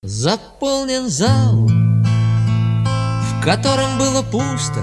Заполнен зал, в котором было пусто.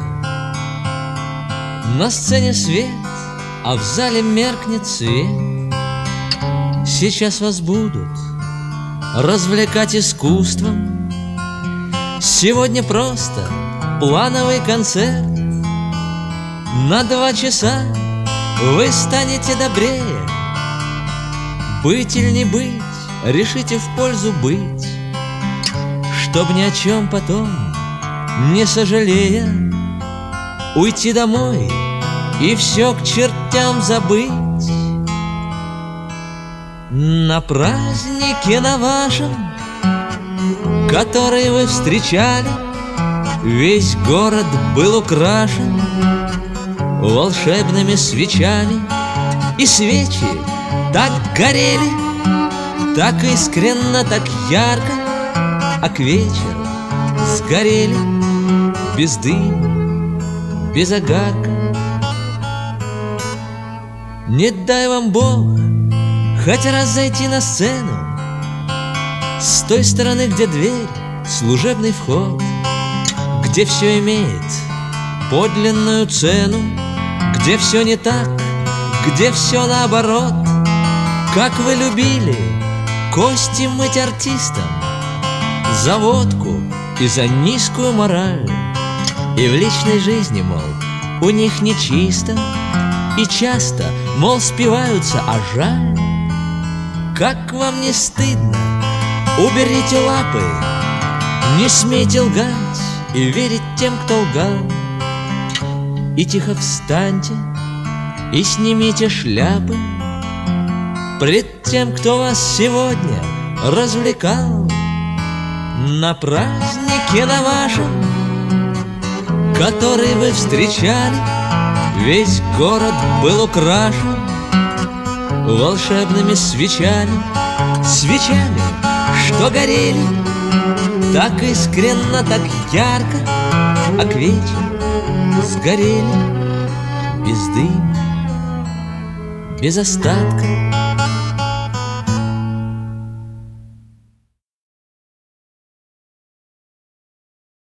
На сцене свет, а в зале меркнет свет. Сейчас вас будут развлекать искусством. Сегодня просто плановый концерт. На 2 часа вы станете добрее. Быть или не быть, решите в пользу быть, чтоб ни о чем потом не сожалея уйти домой и все к чертям забыть. На празднике на вашем, который вы встречали, весь город был украшен волшебными свечами, и свечи так горели, так искренно, так ярко, а к вечеру сгорели без дыма, без огарка. Не дай вам Бог хоть раз зайти на сцену с той стороны, где дверь, служебный вход, где все имеет подлинную цену, где все не так, где все наоборот. Как вы любили кости мыть артистам за водку и за низкую мораль, и в личной жизни, мол, у них нечисто, и часто, мол, спиваются, а жаль. Как вам не стыдно? Уберите лапы, не смейте лгать и верить тем, кто лгал. И тихо встаньте и снимите шляпы пред тем, кто вас сегодня развлекал. На празднике на вашем, который вы встречали, весь город был украшен волшебными свечами. Свечами, что горели так искренно, так ярко, а к вечеру сгорели без дыма, без остатка.